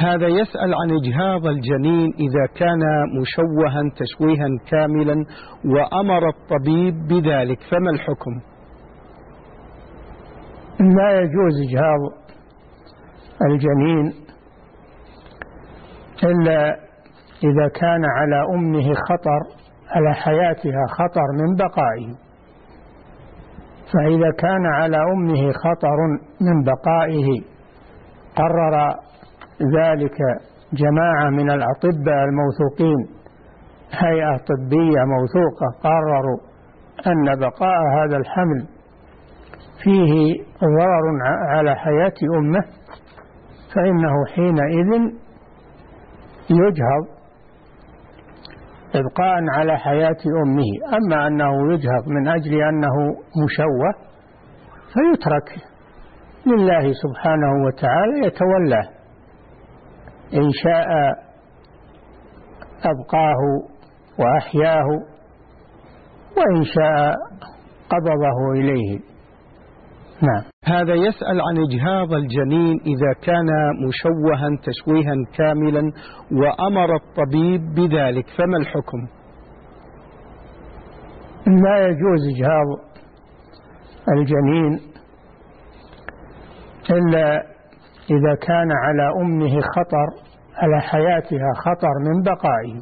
هذا يسأل عن إجهاض الجنين إذا كان مشوها تشويها كاملا وأمر الطبيب بذلك، فما الحكم؟ لا يجوز إجهاض الجنين إلا إذا كان على أمه خطر، على حياتها خطر من بقائه. فإذا كان على أمه خطر من بقائه قرر ذلك جماعة من الأطباء الموثوقين، هيئة طبية موثوقة، قرروا أن بقاء هذا الحمل فيه ضرر على حياة أمه، فإنه حينئذ يجهض إبقاء على حياة أمه. أما أنه يجهض من أجل أنه مشوه فيترك لله سبحانه وتعالى يتولاه، إن شاء أبقاه وأحياه، وإن شاء قبضه إليه. نعم. هذا يسأل عن إجهاض الجنين إذا كان مشوها تشويها كاملا وأمر الطبيب بذلك، فما الحكم؟ لا يجوز إجهاض الجنين إلا إذا كان على أمه خطر، على حياتها خطر من بقائه.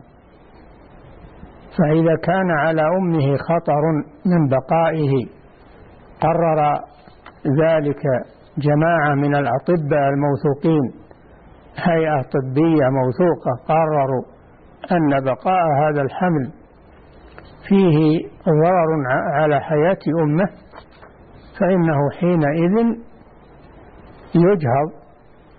فإذا كان على أمه خطر من بقائه قرر ذلك جماعة من الأطباء الموثوقين، هيئة طبية موثوقة، قرروا أن بقاء هذا الحمل فيه ضرر على حياة أمه، فإنه حينئذ يجهض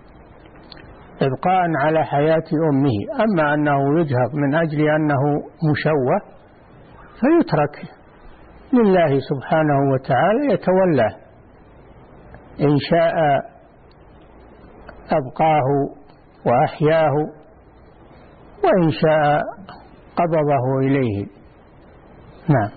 إبقاء على حياة أمه. أما أنه يجهض من أجل أنه مشوه فيترك لله سبحانه وتعالى يتولاه، إن شاء أبقاه وأحياه، وإن شاء قبضه إليه. نعم.